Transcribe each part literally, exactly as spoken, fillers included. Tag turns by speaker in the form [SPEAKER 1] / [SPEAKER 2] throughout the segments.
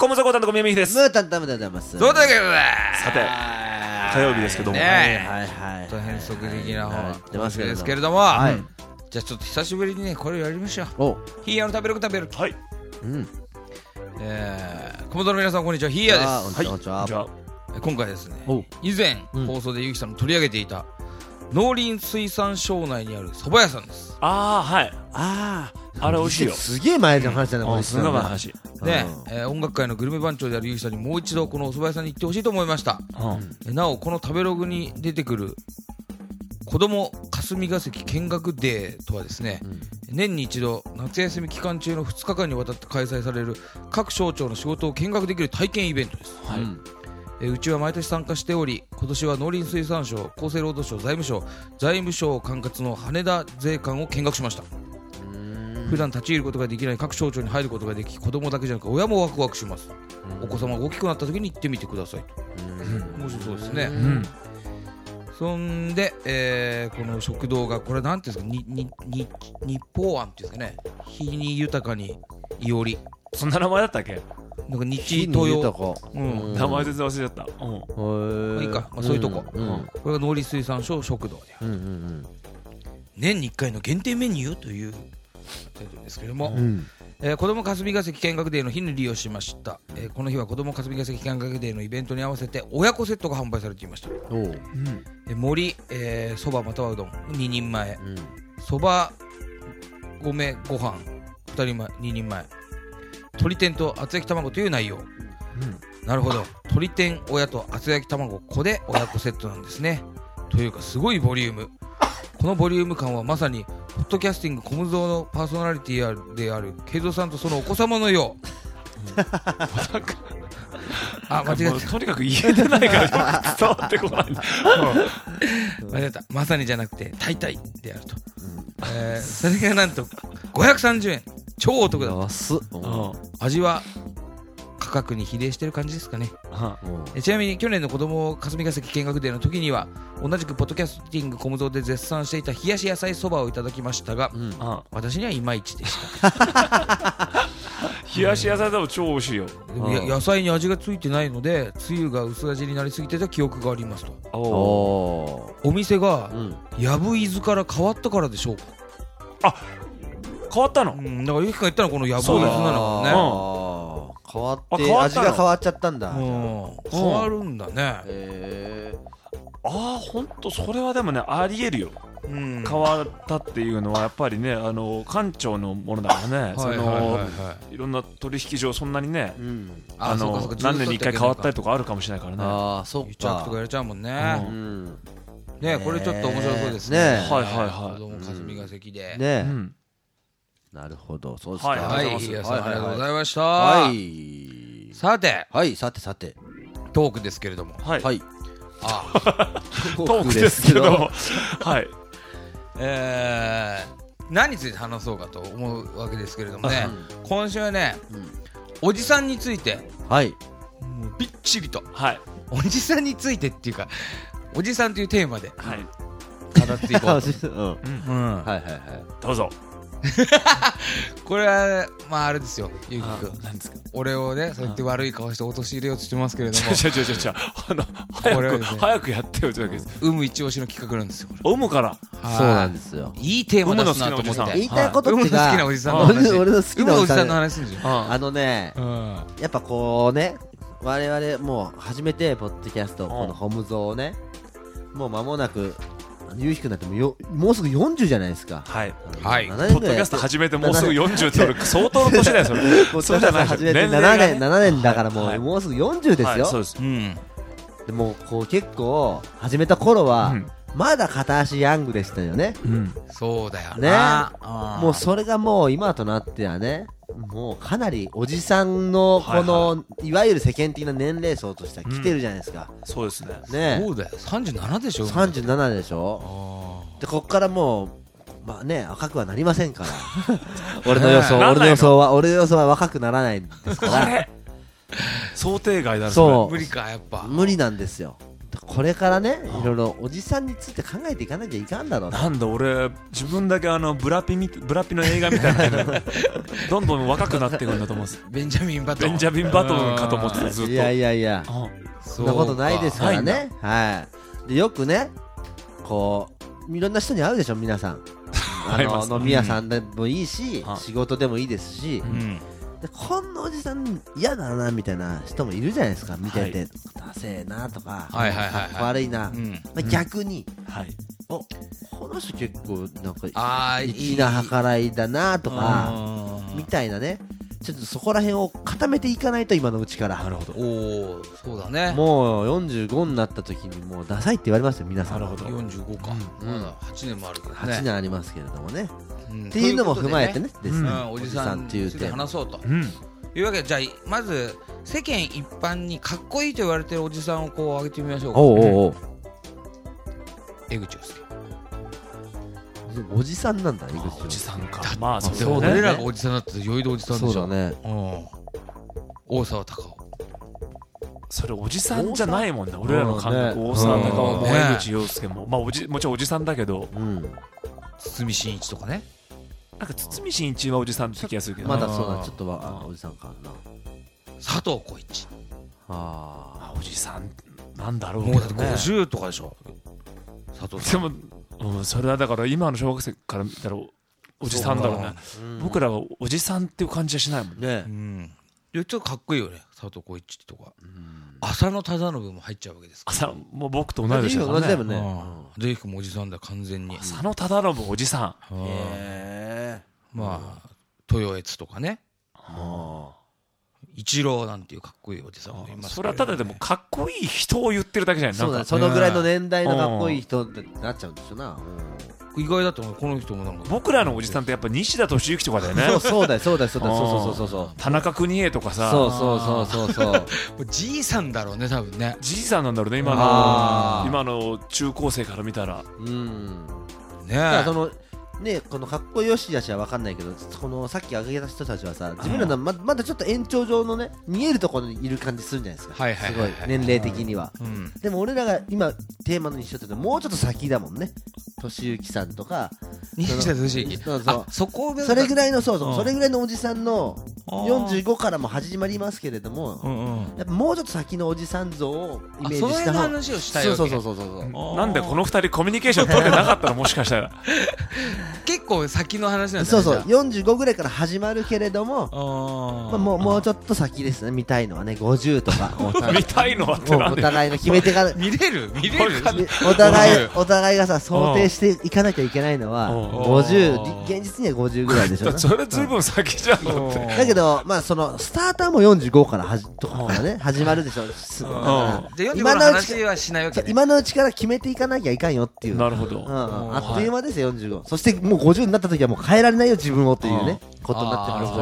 [SPEAKER 1] ムザコタンと小宮美です。
[SPEAKER 2] ムータンタムでございます。
[SPEAKER 3] そうだけどね。
[SPEAKER 1] さて火曜日ですけども、
[SPEAKER 3] ね
[SPEAKER 2] はいはい
[SPEAKER 3] ちょっと変則的な
[SPEAKER 2] はい
[SPEAKER 3] 方
[SPEAKER 2] 出ますけれども
[SPEAKER 3] ですけれども、
[SPEAKER 2] はい
[SPEAKER 3] うんじゃあちょっと久しぶりにねこれやりましょう。
[SPEAKER 2] お
[SPEAKER 3] ヒーヤーの食べる食べる。
[SPEAKER 1] はい。
[SPEAKER 2] うん
[SPEAKER 3] えー、コモドの皆さんこんにちは、ヒーヤー
[SPEAKER 2] あ
[SPEAKER 3] です。
[SPEAKER 2] こんにちは
[SPEAKER 1] じゃあ
[SPEAKER 3] 今回ですね
[SPEAKER 2] お
[SPEAKER 3] 以前、
[SPEAKER 2] うん
[SPEAKER 3] 放送でゆきさんの取り上げていた農林水産省内にある蕎麦屋さんです。
[SPEAKER 1] あーはい
[SPEAKER 2] ああ
[SPEAKER 1] あれ美味しいよ。
[SPEAKER 2] すげえ前の話だねこれ。
[SPEAKER 1] あすごい話。
[SPEAKER 3] ね、
[SPEAKER 2] うん
[SPEAKER 3] えー音楽界のグルメ番長であるゆきさんにもう一度このお蕎麦屋さんに行ってほしいと思いました。
[SPEAKER 1] うん
[SPEAKER 3] えなおこの食べログに出てくる子ども霞が関見学デーとはですね、
[SPEAKER 2] うん
[SPEAKER 3] 年に一度夏休み期間中のふつかかんにわたって開催される各省庁の仕事を見学できる体験イベントです。
[SPEAKER 1] はい。
[SPEAKER 2] うん
[SPEAKER 3] えーうちは毎年参加しており、今年は農林水産省、厚生労働省、財務省財務省管轄の羽田税関を見学しました。普段立ち入ることができない各省庁に入ることができ、子供だけじゃなく親もワクワクします。お子様が大きくなった時に行ってみてくださいと。面白そうですね。
[SPEAKER 1] うん
[SPEAKER 3] そんで、えーこの食堂がこれなんていうんですか、ににに日報庵っていうんですかね、日に豊かにいおり、
[SPEAKER 1] そんな名前だったっけ？
[SPEAKER 3] なんか日
[SPEAKER 2] 火
[SPEAKER 3] 東洋、
[SPEAKER 2] に豊か
[SPEAKER 3] うん
[SPEAKER 1] 名前全然忘れちゃった。うん。
[SPEAKER 2] へー
[SPEAKER 3] まあいいかまあそういうとこ
[SPEAKER 2] うんうん
[SPEAKER 3] これが農林水産省食堂である。
[SPEAKER 2] うんうん
[SPEAKER 3] 年にいっかいの限定メニューというタイトルですけれども、
[SPEAKER 2] うんうん
[SPEAKER 3] えー子ども霞が関見学デーの日に利用しました。えーこの日は子ども霞が関見学デーのイベントに合わせて親子セットが販売されていました。
[SPEAKER 2] おう
[SPEAKER 1] うん。
[SPEAKER 3] えー盛り、えー、そばまたはうどんににんまえ、
[SPEAKER 2] うん
[SPEAKER 3] そば米ご飯ふたりまえににんまえ、鶏天と厚焼き卵という内容。なるほど、鶏天親と厚焼き卵子で親子セットなんですね。というかすごいボリューム。このボリューム感はまさにポッドキャスティングコムゾーのパーソナリティである慶三さんとそのお子様のよう、あ間違え
[SPEAKER 1] もうとにかく言えてないから伝わってこない。
[SPEAKER 3] た間違えた、まさにじゃなくて大体であると、えーそれがなんとごひゃくさんじゅうえん、超お得だ。
[SPEAKER 2] 安っ
[SPEAKER 1] うん。
[SPEAKER 3] 味は価格に比例してる感じですかね。えちなみに去年の子ども霞が関見学デーの時には同じくポッドキャスティングコムゾーで絶賛していた冷やし野菜そばをいただきましたが、
[SPEAKER 2] うん
[SPEAKER 1] あ
[SPEAKER 3] 私にはいまいちでした。
[SPEAKER 1] 冷やし野菜でも超美味しいよ。
[SPEAKER 3] でもや野菜に味がついてないのでつゆが薄味になりすぎてた記憶がありますと。
[SPEAKER 1] お
[SPEAKER 2] お
[SPEAKER 3] お店が
[SPEAKER 2] ーうん
[SPEAKER 3] 藪伊豆から変わったからでしょうか。
[SPEAKER 1] 変わったの？
[SPEAKER 3] うん、だからゆきくんが言ったのはこの藪伊
[SPEAKER 1] そうだ
[SPEAKER 3] 豆なのね。
[SPEAKER 2] あー変わって
[SPEAKER 1] あ変わったの
[SPEAKER 2] 味が変わっちゃったんだ。
[SPEAKER 3] うん、変わるんだね。
[SPEAKER 2] へ
[SPEAKER 1] ああほんとそれはでもねありえるよ。
[SPEAKER 3] うん、
[SPEAKER 1] 変わったっていうのはやっぱりねあの官庁のものだからね。そ
[SPEAKER 3] はいはいはい
[SPEAKER 1] の
[SPEAKER 3] はい。
[SPEAKER 1] いろんな取引上そんなにね
[SPEAKER 2] ーうん
[SPEAKER 1] あの
[SPEAKER 3] そうかそうか
[SPEAKER 1] 何年に一回変わったり
[SPEAKER 3] と
[SPEAKER 1] とかあるかもしれないからね。
[SPEAKER 2] ああそっ
[SPEAKER 3] 癒着とか
[SPEAKER 2] か
[SPEAKER 3] やれちゃうもん
[SPEAKER 1] う
[SPEAKER 3] ね。
[SPEAKER 2] うん
[SPEAKER 3] ねこれちょっと面白そうですね。
[SPEAKER 2] ね
[SPEAKER 1] はいはいはい
[SPEAKER 3] 子供霞が関で。
[SPEAKER 2] ね
[SPEAKER 1] うん
[SPEAKER 2] なるほどそうですか
[SPEAKER 1] はい
[SPEAKER 3] はい、
[SPEAKER 1] はい
[SPEAKER 3] ひやさんありがとうございました。
[SPEAKER 2] はい
[SPEAKER 3] さて、
[SPEAKER 2] はいさてさて
[SPEAKER 3] トークですけれども。
[SPEAKER 1] はい
[SPEAKER 2] はい
[SPEAKER 3] あ、
[SPEAKER 1] トークですけどはい
[SPEAKER 3] えー、何について話そうかと思うわけですけれどもね、今週はね、
[SPEAKER 2] うん
[SPEAKER 3] おじさんについて、
[SPEAKER 2] はい
[SPEAKER 3] もうびっちりと、
[SPEAKER 1] はい
[SPEAKER 3] おじさんについてっていうか、おじさんというテーマで
[SPEAKER 1] はい
[SPEAKER 3] 語っていこうと。
[SPEAKER 2] うん
[SPEAKER 3] うん
[SPEAKER 2] はいはいはい
[SPEAKER 1] どうぞ。
[SPEAKER 3] これは、まああれですよ、ゆうきくん。
[SPEAKER 1] 何ですか。
[SPEAKER 3] 俺をね、そうやって悪い顔して陥れようとしてますけれども、
[SPEAKER 1] ちょちょちょちょあの
[SPEAKER 3] これはですね
[SPEAKER 1] 早く早くやってよというわけです。
[SPEAKER 3] 有無一押しの企画なんですよ。これ
[SPEAKER 1] おむから
[SPEAKER 3] はい
[SPEAKER 2] そうなんですよ
[SPEAKER 3] いいテーマ出すなと思っ
[SPEAKER 1] 有無の好きなおじさん
[SPEAKER 3] て。
[SPEAKER 2] 言いたいことって
[SPEAKER 3] 海の好きなおじさんの話。
[SPEAKER 2] 俺俺の好きなおじさん
[SPEAKER 3] 海のおじさんの話するんですよ。
[SPEAKER 1] あ
[SPEAKER 2] あのね
[SPEAKER 3] うん。
[SPEAKER 2] やっぱこうね我々もう初めてポッドキャストこのホムゾをねもう間もなくゆうひくんなってもよもうすぐよんじゅうじゃないですか
[SPEAKER 1] はい。
[SPEAKER 3] はい
[SPEAKER 2] なな
[SPEAKER 1] ポッドキャスト
[SPEAKER 2] ねんぐらいやって
[SPEAKER 1] 始めてもうすぐよんじゅうってる相当の年だよそれ。
[SPEAKER 2] ポッドキャスト始めて
[SPEAKER 1] 年齢
[SPEAKER 2] 7
[SPEAKER 1] がね
[SPEAKER 2] 年ななねんだからも
[SPEAKER 1] はいう
[SPEAKER 2] もうすぐよんじゅうですよ
[SPEAKER 1] はいそうです。
[SPEAKER 3] うん。
[SPEAKER 2] でもこう結構始めた頃は
[SPEAKER 1] うん
[SPEAKER 2] まだ片足ヤングでしたよね
[SPEAKER 1] うん。
[SPEAKER 3] そうだよ
[SPEAKER 2] ね
[SPEAKER 3] な。あー
[SPEAKER 2] もうそれがもう今となってはねもうかなりおじさんのこのいわゆる世間的な年齢層としては来てるじゃないですか
[SPEAKER 1] そうですね。
[SPEAKER 2] ね
[SPEAKER 3] そうだよ。さんじゅうななでしょ。
[SPEAKER 2] さんじゅうななでしょ
[SPEAKER 3] あ
[SPEAKER 2] でこっからもうまあね赤くはなりませんから俺の予想
[SPEAKER 1] ねえ
[SPEAKER 2] 俺の予想は俺の予想は若くならないんですから
[SPEAKER 1] 想定外だな。
[SPEAKER 2] そう
[SPEAKER 3] ー無理か、やっぱ。
[SPEAKER 2] 無理なんですよこれからねいろいろおじさんについて考えていかなきゃいかんだろう
[SPEAKER 1] なんだ俺自分だけあのブラピみブラピの映画みたいなのどんどん若くなっていくんだと思うんです。
[SPEAKER 3] ベンジャミン・バトン
[SPEAKER 1] ベンジャミン・バトンかと思ってたずっと。
[SPEAKER 2] いやいやいやそんなことないですからね。はいでよくねこういろんな人に会うでしょ皆さんあの飲み屋さんでもいいし、うん、仕事でもいいですし、うん、でこんなおじさん嫌だなみたいな人もいるじゃないですか見てて、はい、ダセえなとか、はいはいはいはい、かっこ悪いな、うんまあ、逆に、うんはい、おこの人結構なんか粋な計らいだなとかみたいなねちょっとそこら辺を固めていかないと今のうちから。なるほど。
[SPEAKER 3] おおそうだね。
[SPEAKER 2] もうよんじゅうごになった時にもうダサいって言われますよ皆さん。
[SPEAKER 3] なるほどよんじゅうごか、うん、まだはちねんもあるけどね。
[SPEAKER 2] はちねんありますけれどもね、うん、っていうのも踏まえてねですね、
[SPEAKER 3] うん、おじさんっていうて話そうと、うん、いうわけでじゃあまず世間一般にかっこいいと言われてるおじさんをこう挙げてみましょうか。
[SPEAKER 2] おうおうおう
[SPEAKER 3] 江口洋介。
[SPEAKER 2] おじさんなんだ江口
[SPEAKER 1] おじさんか。まあ
[SPEAKER 3] そうね。俺らがおじさんだったら余裕でおじさんでしょ。
[SPEAKER 2] そうだね。
[SPEAKER 3] 大沢たかお。
[SPEAKER 1] それおじさんじゃないもんね。俺らの感覚大沢たかおも江口洋介もまあおじもちろんおじさんだけど、
[SPEAKER 3] 堤真一とかね。
[SPEAKER 1] なんか堤真一はおじさんって気がするけど。
[SPEAKER 2] まだそうだちょっとはおじさんかな。
[SPEAKER 3] 佐藤浩市。
[SPEAKER 1] ああおじさんなんだろう。
[SPEAKER 3] もうだってごじゅうとかでしょ。佐藤さん。
[SPEAKER 1] でもうん、それはだから今の小学生から見たらおじさんだろうね、うん、僕らはおじさんっていう感じはしないもんね、うん、
[SPEAKER 3] ちょっとかっこいいよね佐藤浩市とか、うん、浅野忠信も入っちゃうわけですから、
[SPEAKER 1] ね、もう僕と同い年だからね。
[SPEAKER 2] もね
[SPEAKER 3] デイフもおじさんだ完全に。
[SPEAKER 1] 浅野忠信おじさん、
[SPEAKER 3] へえまあ豊悦とかね、はあ一郎なんていうかっこいいおじさんもいますけど、ね、
[SPEAKER 1] それはただでもかっこいい人を言ってるだけじゃない。
[SPEAKER 2] そうだそのぐらいの年代のかっこいい人ってなっちゃうんですよな。
[SPEAKER 3] 意外だと思うこの人もなんか
[SPEAKER 1] 僕らのおじさんってやっぱ西田敏行とかだよね。
[SPEAKER 2] そうそうだよそうだよそうだよそうそうそうそう
[SPEAKER 1] 田中邦衛とかさ。
[SPEAKER 2] そうそうそうそうそう
[SPEAKER 3] じいさんだろうね多分ね。
[SPEAKER 1] じいさんなんだろうね今の今の中高生から見たら。
[SPEAKER 2] うん
[SPEAKER 3] ねえ
[SPEAKER 2] そのね、このかっこよしやしは分かんないけどこのさっき挙げた人たちはさ自分らの ま, まだちょっと延長上のね見えるところにいる感じするんじゃないですか、はいはいはいはい、すごい年齢的には、うん、でも俺らが今テーマの一緒ってもうちょっと先だもんね。敏行さんとか
[SPEAKER 3] 西田敏行そうそう
[SPEAKER 2] そこそれぐらいのそうそう、うん、それぐらいのおじさんのよんじゅうごからも始まりますけれども、うんうん、やっぱもうちょっと先のおじさん像をイメージした方がその辺の
[SPEAKER 3] 話をしたいわけ。
[SPEAKER 2] そうそうそうそうそう
[SPEAKER 1] なんでこの二人コミュニケーション取ってなかったのもしかしたら
[SPEAKER 3] 結構先の話なんだね。
[SPEAKER 2] そうそうよんじゅうごぐらいから始まるけれどもまあ、もうもうちょっと先ですね見たいのはねごじゅうとか
[SPEAKER 1] 見たいのはって
[SPEAKER 2] お互いの決めてから
[SPEAKER 3] 見れる見れる
[SPEAKER 2] お互いお互いがさ想定していかなきゃいけないのはごじゅう現実にはごじゅうぐらいでしょ
[SPEAKER 1] それずいぶん先じゃんだって。
[SPEAKER 2] だけどまあそのスターターもよんじゅうごからはじとかからね始まるでしょ。
[SPEAKER 3] 今のうちはしないわけね。
[SPEAKER 2] 今のうちから決めていかなきゃいかんよっていう。
[SPEAKER 1] なるほど、
[SPEAKER 2] うん、あっという間ですよよんじゅうご。そしてもうごじゅうになった時はもう変えられないよ自分をというねことになってますから。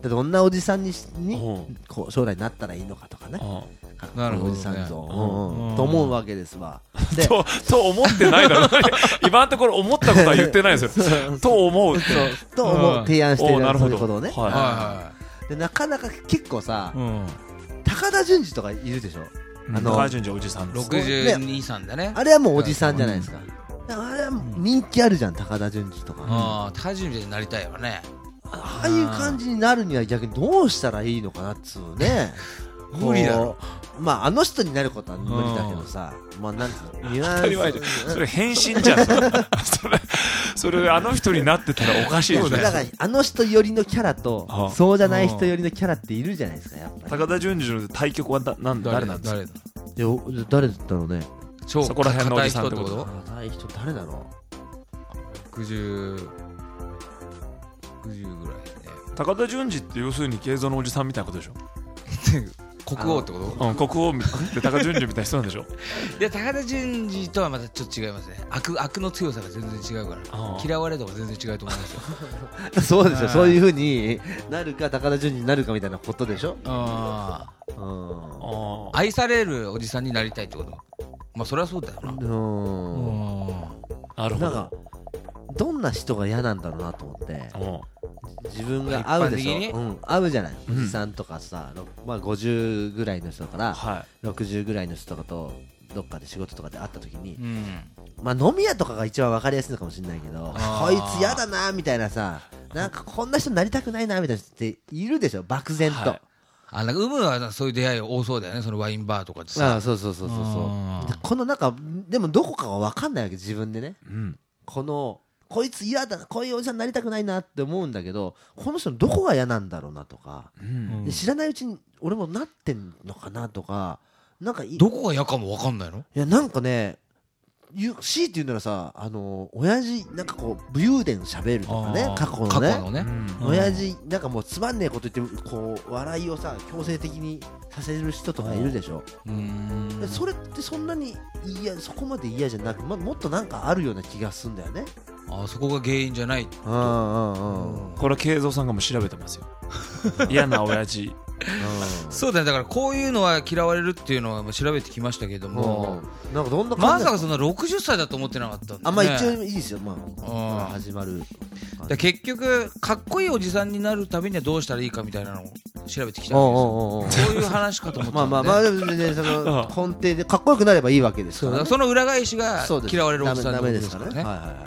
[SPEAKER 2] どんなおじさんににこう将来なったらいいのかとかねかっこいいおじさん像と思うわけですわ。
[SPEAKER 1] でとと思ってないだろ今のところ思ったことは言ってないですよと思う
[SPEAKER 2] と思う提案してる
[SPEAKER 1] そう
[SPEAKER 2] いうことをね。でなかなか結構さ高田純次とかいるでしょ。
[SPEAKER 1] 高田純次おじさん
[SPEAKER 3] ろくじゅうにさんだね。
[SPEAKER 2] あれはもうおじさんじゃないですか。あれは人気あるじゃん高田純次とか。
[SPEAKER 3] ああ高田純次になりたいわね。
[SPEAKER 2] ああいう感じになるには逆にどうしたらいいのかなっつうね
[SPEAKER 3] 無理だろ。
[SPEAKER 2] まああの人になることは無理だけどさまあなんてニュアン
[SPEAKER 1] スそれ変身じゃんそれそれあの人になってたらおかしいですね。
[SPEAKER 2] だからあの人寄りのキャラとそうじゃない人寄りのキャラっているじゃないですかやっぱり。
[SPEAKER 1] 高田純次の対局はだなん誰なんですか。
[SPEAKER 2] 誰だ誰だろうね。
[SPEAKER 1] そこら辺のおじさんってこと
[SPEAKER 2] 硬い人誰だろう。ろ
[SPEAKER 3] くじゅうろくじゅうぐらいね。
[SPEAKER 1] 高田純次って要するに慶三のおじさんみたいなことでしょ
[SPEAKER 3] 国王ってこと、
[SPEAKER 1] うん、国王で高田純次みたいな人なんでしょ
[SPEAKER 3] いや高田純次とはまたちょっと違いますね。悪悪の強さが全然違うから嫌われた方が全然違うと思いますよ
[SPEAKER 2] そうですよそういう風になるか高田純次になるかみたいなことでしょ。
[SPEAKER 3] ああ愛されるおじさんになりたいってこと。まあそれはそうだよな。うん
[SPEAKER 2] なるほど。どんな人が嫌なんだろうなと思って自分が会うでしょ、うん、会うじゃない、おじさんとかさ、まあ、ごじゅうぐらいの人からろくじゅうぐらいの人とかとどっかで仕事とかで会った時に、
[SPEAKER 3] うん、
[SPEAKER 2] まあ飲み屋とかが一番分かりやすいのかもしれないけど、こいつ嫌だなみたいなさ、なんかこんな人になりたくないなみたいな人っているでしょ、漠然と、はい、
[SPEAKER 3] あ、なんか有無はそういう出会い多そうだよね、そのワインバーとかでさ。
[SPEAKER 2] あ、そうそうそうそうそうで、このなんかでもどこかが分かんないわけ、自分でね、うん、このこいつ嫌だな、こういうおじさんになりたくないなって思うんだけど、この人のどこが嫌なんだろうなとか、うん、で知らないうちに俺もなってんのかなとか、なんか
[SPEAKER 3] どこが嫌かも分かんないの？
[SPEAKER 2] いや、なんかね、強いて言うならさ、あのー、親父なんかこう武勇伝喋るとかね、過去のね、
[SPEAKER 3] 過去のね、
[SPEAKER 2] うん、親父なんかもうつまんねえこと言ってこう笑いをさ強制的にさせる人とかいるでしょ。うん、それってそんなに嫌、そこまで嫌じゃなく、ま、もっとなんかあるような気がするんだよね。
[SPEAKER 3] あ、そこが原因じゃない。
[SPEAKER 2] うんうんうん、
[SPEAKER 1] これは慶三さんがもう調べてますよ嫌な親父
[SPEAKER 3] そうだね、だからこういうのは嫌われるっていうのは調べてきましたけども、
[SPEAKER 2] うん、なんかどんな
[SPEAKER 3] まさかそんなろくじゅっさいだと思ってなかったんだ、ね、
[SPEAKER 2] あ、まあ一応いいですよ、まあ、始まる。
[SPEAKER 3] だ結局かっこいいおじさんになるためにはどうしたらいいかみたいなのを調べてきたんですよ。そういう話かと思ってたんで、
[SPEAKER 2] まあまあまあでもね、その根底でかっこよくなればいいわけですから、ね、
[SPEAKER 3] その裏返しが嫌われるおじさんのことですからね。
[SPEAKER 2] はいはいはい。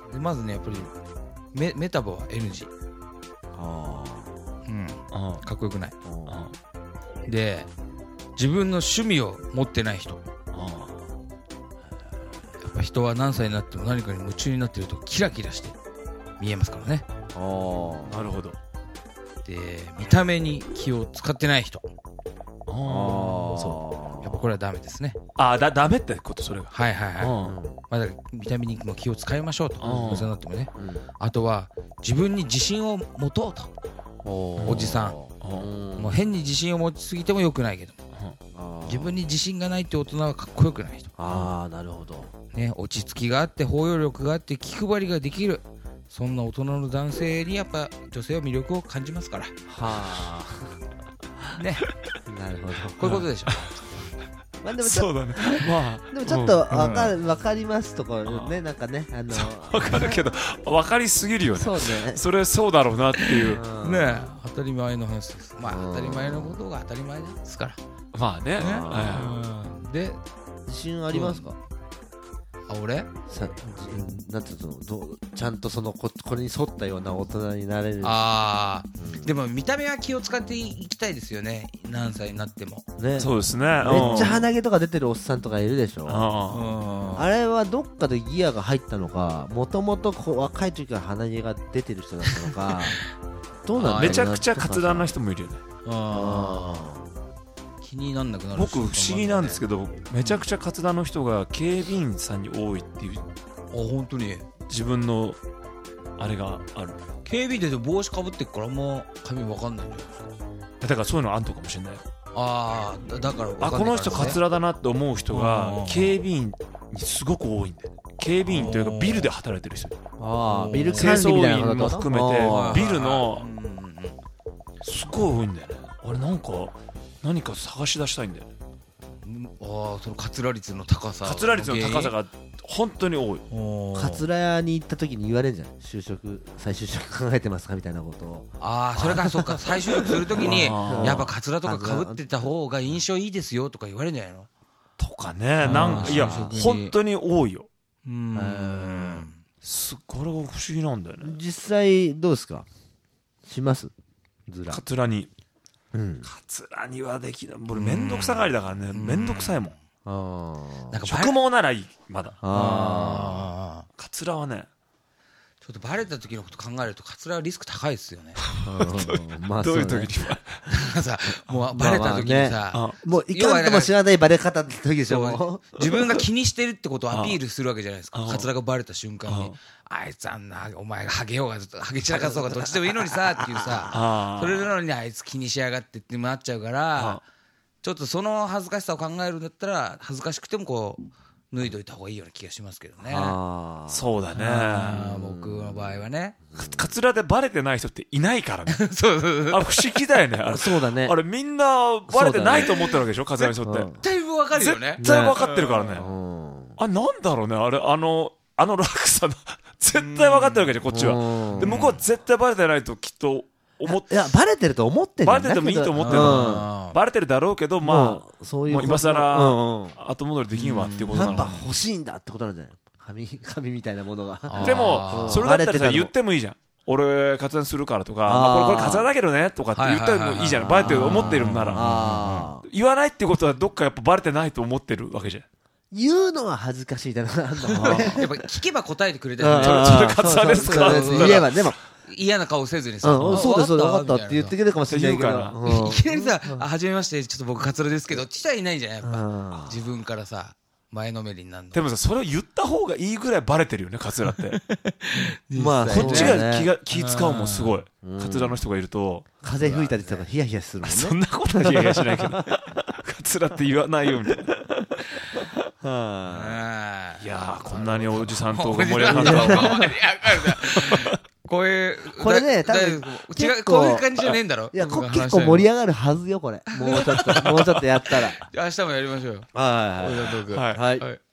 [SPEAKER 3] でまずね、やっぱり メ, メタボは エヌジー。あ、うん、あ、かっこよくない。で、自分の趣味を持ってない人、あ、やっぱ人は何歳になっても何かに夢中になっているとキラキラして見えますからね。
[SPEAKER 1] あ、なるほど。
[SPEAKER 3] で、見た目に気を使ってない人、あ、そう、やっぱこれはダメですね。
[SPEAKER 1] あ、だダメってこと、それが。
[SPEAKER 3] はいはいはい、うん、まあ、だから見た目にも気を使いましょうと、大人になってもね、うん、あとは自分に自信を持とうと、おじさん、もう変に自信を持ちすぎてもよくないけど、自分に自信がないって大人はかっこよくない人。
[SPEAKER 2] ああ、なるほど、ね、
[SPEAKER 3] 落ち着きがあって包容力があって気配りができる、そんな大人の男性にやっぱ女性は魅力を感じますから。はあね
[SPEAKER 2] なるほど、こ
[SPEAKER 3] ういうことでしょ
[SPEAKER 2] まあでも
[SPEAKER 1] そうだね、まあ
[SPEAKER 2] でもちょっとわかる、わかりますところね、なんかね、あの
[SPEAKER 1] わかるけどわかりすぎるよね。
[SPEAKER 2] そうね、
[SPEAKER 1] それそうだろうなっていう
[SPEAKER 3] ね、当たり前の話です。まあ当たり前のことが当たり前ですから。
[SPEAKER 1] まあね。
[SPEAKER 3] で、
[SPEAKER 2] 自信ありますか？
[SPEAKER 3] あ、俺
[SPEAKER 2] さ、なんていうの、どうちゃんとその こ, これに沿ったような大人になれる。
[SPEAKER 3] ああ、うん、でも見た目は気を使っていきたいですよね、何歳になっても、
[SPEAKER 2] ね、
[SPEAKER 1] そうですね。
[SPEAKER 2] めっちゃ鼻毛とか出てるおっさんとかいるでしょ。 あ, あれはどっかでギアが入ったのか、もともと若い時から鼻毛が出てる人だったのかどうなんだろうな。
[SPEAKER 1] めちゃくちゃカツラな人もいるよね。あ
[SPEAKER 3] あ、気になんなくなる。
[SPEAKER 1] 僕不思議なんですけど、めちゃくちゃカツラの人が警備員さんに多いっていう。あ、
[SPEAKER 3] 本当に
[SPEAKER 1] 自分のあれがある。
[SPEAKER 3] 警備員で帽子かぶってっからあんま髪分かんないんじゃないですか。
[SPEAKER 1] だからそういうのあんとかもしれない。
[SPEAKER 3] ああ、だから分かんないから、ね、
[SPEAKER 1] あ、この人カツラだなって思う人が警備員にすごく多いんだよ。警備員というかビルで働いてる人。
[SPEAKER 2] ああ、ビル管理みたいなこと
[SPEAKER 1] も含めてビルのすごい多いんだよね。あれなんか何か探し出したいんだよね。
[SPEAKER 3] ああ、そのカツラ率の高さ、
[SPEAKER 1] カツラ率の高さが本当に多い。
[SPEAKER 2] カツラ屋に行った時に言われるじゃん、就職再就職考えてますかみたいなことを。
[SPEAKER 3] ああ、それからそうか、再就職する時にやっぱカツラとかかぶってた方が印象いいですよとか言われるんじゃないの
[SPEAKER 1] とかね。なんかいや本当に多いよ。うん、すこれが不思議なんだよね。
[SPEAKER 2] 実際どうですか、しますずら
[SPEAKER 1] カツラに、
[SPEAKER 2] うん、
[SPEAKER 1] カツラにはできない。俺めんどくさがりだからね、めんどくさいもん。
[SPEAKER 2] あ、
[SPEAKER 1] なんか植毛ならいい、まだ。
[SPEAKER 3] あ、
[SPEAKER 1] カツラはね、
[SPEAKER 3] ちょっとバレた時のこと考えるとカツラはリスク高いですよね。
[SPEAKER 1] まあどういう時には
[SPEAKER 3] さ、もうバレた時にさ、
[SPEAKER 2] まあまあね、もういかんとも知らないバレ方って時でしょ。
[SPEAKER 3] 自分が気にしてるってことをアピールするわけじゃないですか。カツラがバレた瞬間に、あいつあんなお前がハゲようがハゲ散らかそうがどっちでもいいのにさっていうさ、それなのにあいつ気にしやがってってなっちゃうから、ちょっとその恥ずかしさを考えるんだったら恥ずかしくてもこう脱いどいた方がいいような気がしますけどね。
[SPEAKER 1] あ、そうだね。
[SPEAKER 3] 僕の場合はね、
[SPEAKER 1] カツラでバレてない人っていないからね。
[SPEAKER 3] そうそうそう、
[SPEAKER 1] あ、不思議だよね。あれ
[SPEAKER 2] そうだね。
[SPEAKER 1] あれみんなバレてないと思ってるわけでしょ、カツラの人って。
[SPEAKER 3] 絶対分かるよね。
[SPEAKER 1] 絶対分かってるからね。あ、なんだろうね、あれ、あのあの落差の絶対分かってるわけじゃん、こっちは。で向こうは絶対バレてないときっと思って、
[SPEAKER 2] いやバレてると思ってるんだ
[SPEAKER 1] バレててもいいと思ってるの。 バレてるだろうけど、まあ、
[SPEAKER 2] そういう
[SPEAKER 1] もう今更後戻りできんわっていうことなの。
[SPEAKER 2] やっぱ欲しいんだってことなんじゃない？紙、紙みたいなものが。
[SPEAKER 1] でも、それだったらさ、言ってもいいじゃん。俺、カツラするからとか、まあ、これ、これカツラだけどね、とかって言ったらいいじゃん。バレてる思ってるなら。言わないってことは、どっかやっぱバレてないと思ってるわけじゃん。
[SPEAKER 2] 言うのは恥ずかしいだな。やっぱ
[SPEAKER 3] 聞けば答えてくれたよね。
[SPEAKER 1] それカツラですか？
[SPEAKER 2] 言えば、でも。
[SPEAKER 3] 嫌な顔せずにさ、
[SPEAKER 2] そうです、そうです、分かったって言ってくれるかもしれないけど。
[SPEAKER 3] いきなりさ、はじめまして、ちょっと僕カツラですけど、って人はいないじゃん、やっぱ。自分からさ。前のめりになるの。
[SPEAKER 1] でもさ、それを言った方がいいぐらいバレてるよね、カツラって。
[SPEAKER 2] まあ、
[SPEAKER 1] こっちが気が、気使うもん、すごい。カツラの人がいると。
[SPEAKER 2] 風吹いたりとかヒヤヒヤするもんね。
[SPEAKER 1] そんなことはヒヤヒヤしないけど。カツラって言わないよ、みたいな。いやー、こんなにおじさんと盛り上がったわ。
[SPEAKER 3] こういう、
[SPEAKER 2] これね、多分、
[SPEAKER 3] 違う、こういう感じじゃねえんだろ。
[SPEAKER 2] いや、結構盛り上がるはずよ、これ。もうちょっと、もうちょっとやったら。
[SPEAKER 3] 明日もやりましょうよ。
[SPEAKER 2] はいはいはい。
[SPEAKER 3] はい。